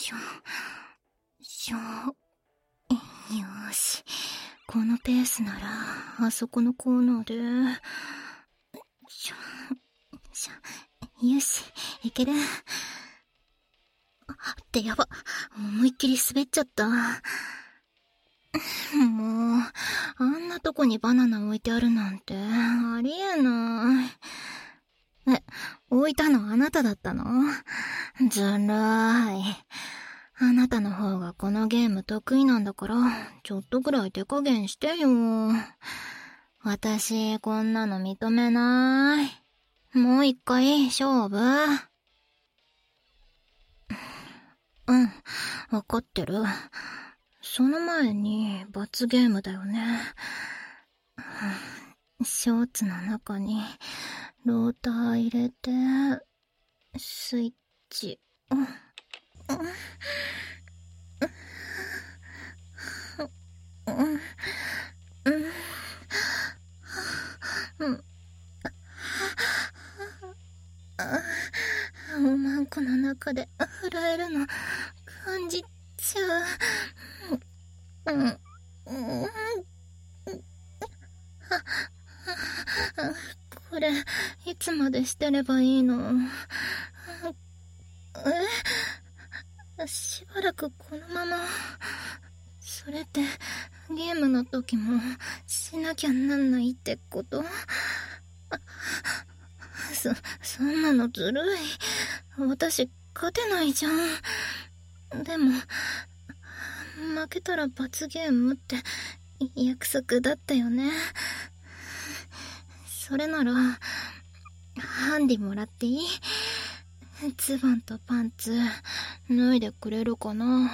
よし。このペースなら、あそこのコーナーで。よし、いける。ってやば。思いっきり滑っちゃった。もう、あんなとこにバナナ置いてあるなんて、ありえない。置いたのあなただったの？ずるい。あなたの方がこのゲーム得意なんだから、ちょっとぐらい手加減してよ。私、こんなの認めない。もう一回、勝負。うん、わかってる。その前に、罰ゲームだよね。ショーツの中に、ローター入れて、スイッチ、おまんこの中で震えるの感じちゃう。これ、いつまでしてればいいの？しばらくこのまま。それって、ゲームの時もしなきゃなんないってこと？そんなのずるい。私、勝てないじゃん。でも、負けたら罰ゲームって約束だったよね。それなら、ハンディもらっていい？ズボンとパンツ、脱いでくれるかな？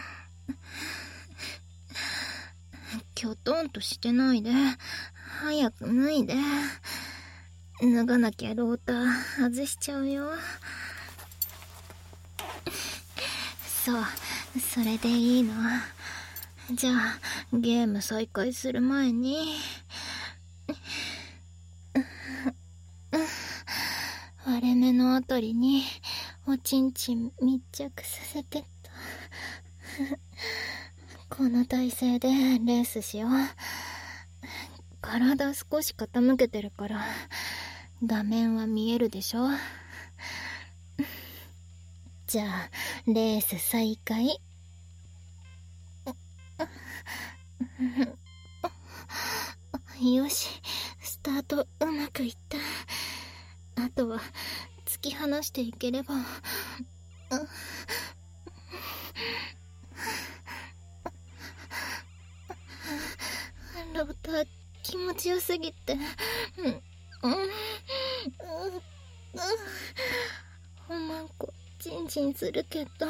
きょとんとしてないで、早く脱いで。脱がなきゃローター外しちゃうよ。そう、それでいいの。じゃあ、ゲーム再開する前に。割れ目のあたりに、おちんちん密着させてっと。この体勢でレースしよう。体少し傾けてるから、画面は見えるでしょ？じゃあ、レース再開。よし、スタートうまくいった。あとは、突き放していければ。ローター気持ちよすぎて。おまんこ、チンチンするけど。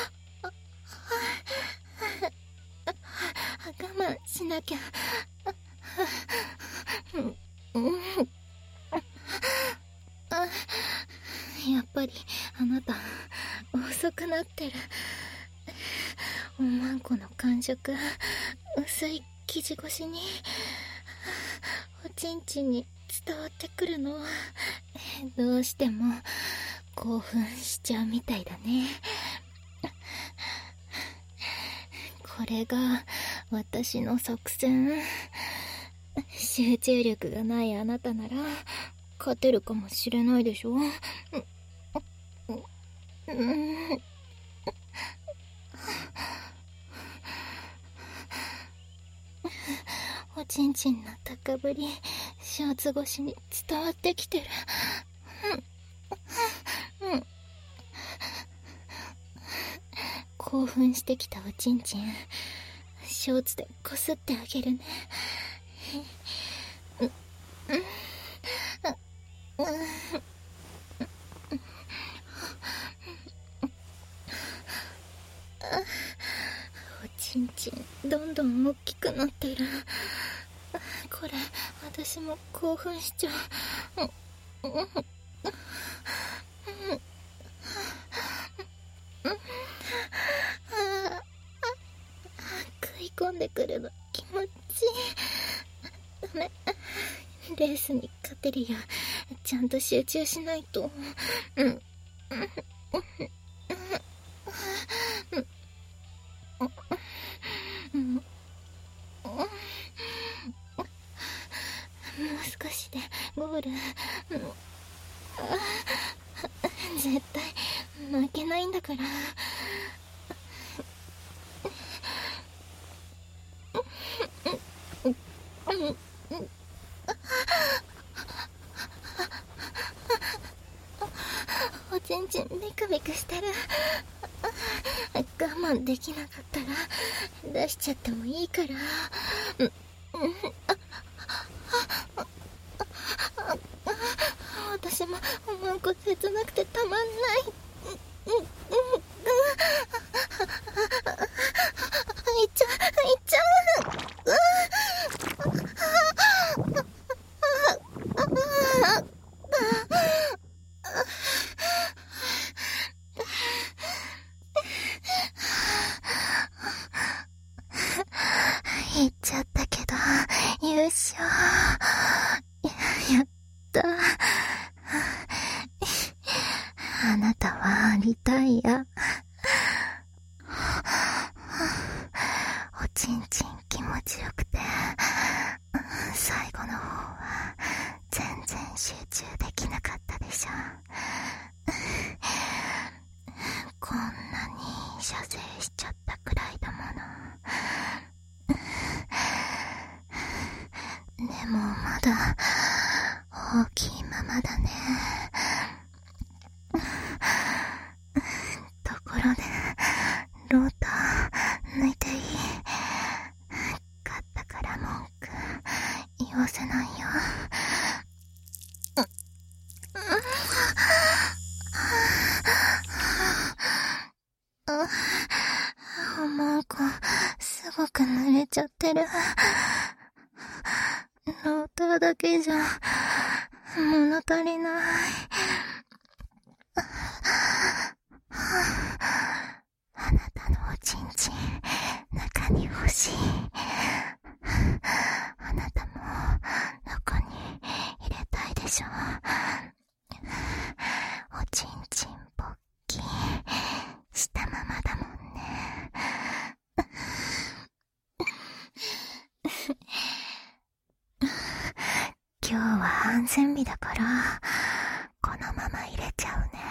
我慢しなきゃ。やっぱりあなた遅くなってる。おまんこの感触、薄い生地越しにおちんちんに伝わってくるの。どうしても興奮しちゃうみたいだね。これが私の作戦。集中力がないあなたなら勝てるかもしれないでしょ。おちんちんの高ぶり、ショーツ越しに伝わってきてる。興奮してきたおちんちん、ショーツでこすってあげるね。おちんちんどんどん大きくなってる。これ私も興奮しちゃう。食い込んでくるの気持ちいい。ダメ、レースに勝てるようちゃんと集中しないと。食少しでゴール。絶対負けないんだから。おちんちんビクビクしてる。我慢できなかったら出しちゃってもいいから。私もおまんこ切なくてたまんない。いっちゃう。言っちゃったけど優勝。やった。あなたはリタイア。おちんちん気持ちよくて、最後の方は全然集中できなかったでしょ。こんなに射精しちゃったくらいだもの。でもまだ大きいままだね。ところでロータ抜いていい？勝ったから文句言わせないよ。おまんこすごく濡れちゃってる。ローターだけじゃ物足りない。あなたのおちんちん中に欲しい。あなたも中に入れたいでしょ。おちんちんぽっきしたままだもんね。今日は安全日だからこのまま入れちゃうね。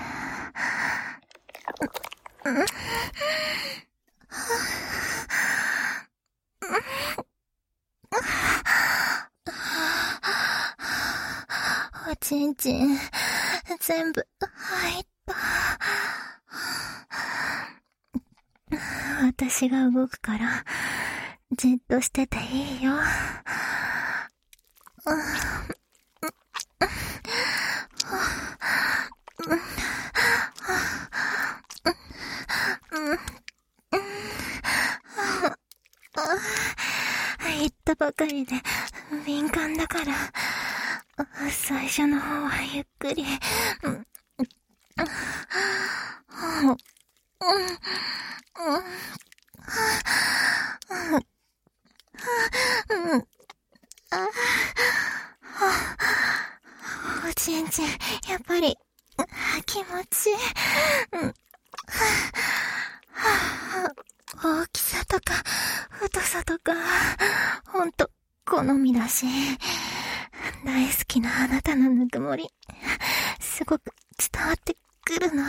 おちんちん全部入った。私が動くからじっとしてていいよ。言ったばかりで敏感だから最初の方はゆっくり。おちんちんやっぱり気持ちいい。大きさとか太さとかほんと好みだし、大好きなあなたのぬくもりすごく伝わってくるな。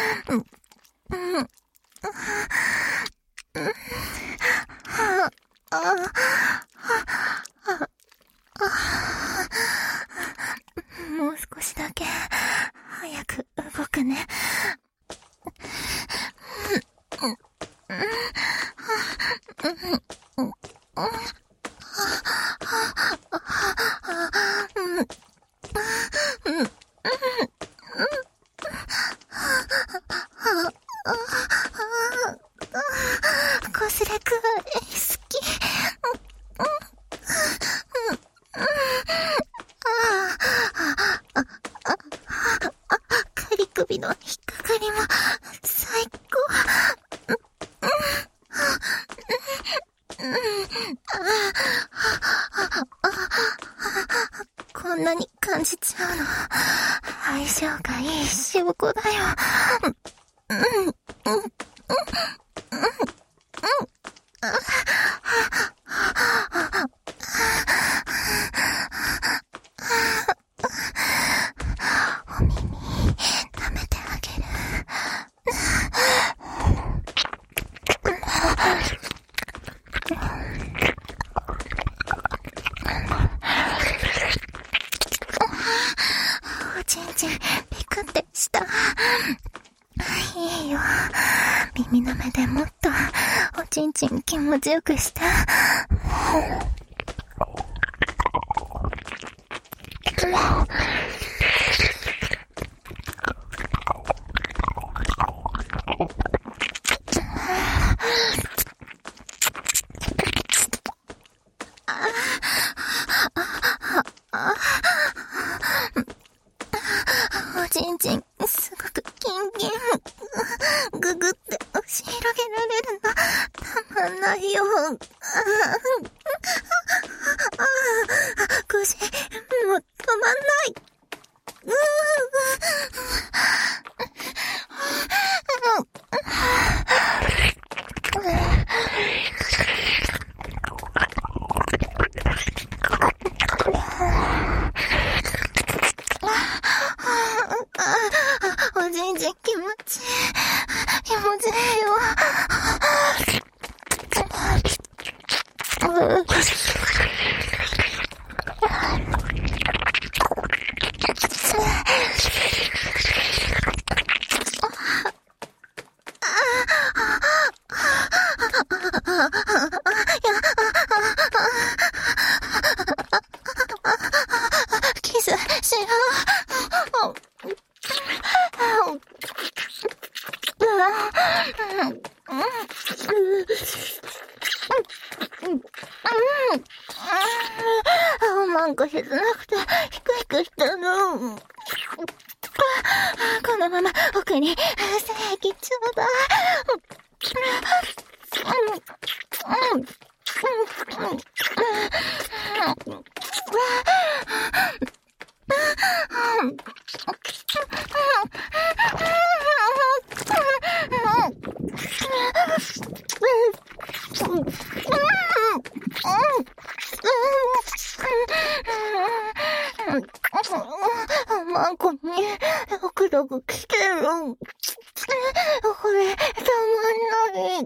もう少しだけ早く動くね。こすれくわれ好き。仮首の引っかかりも最高。こんなに感じちゃうの相性がいい証拠だよ。 ちん気持ちよくして。おちんちん、すごくキンキン。ぐぐって押し広げられるの、たまんないよ。腰、もう止まんない。おちんちん気持ちいい。気持ちいいよ。キスしよう。おまんこ切なくてヒクヒクしたの。このまま奥に精液ちょうだい。マンコに奥どこ来てる。これたまんない。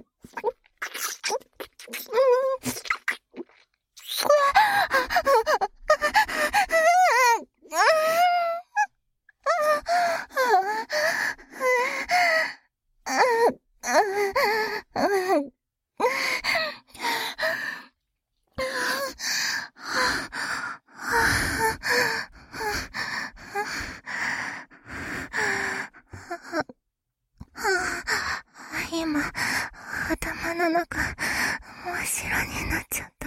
今、頭の中、真っ白になっちゃった。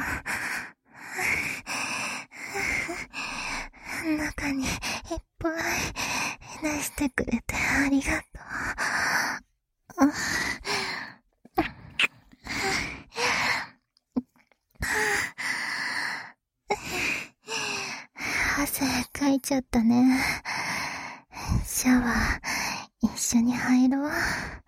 中にいっぱい出してくれてありがとう。汗かいちゃったね。シャワー一緒に入ろう。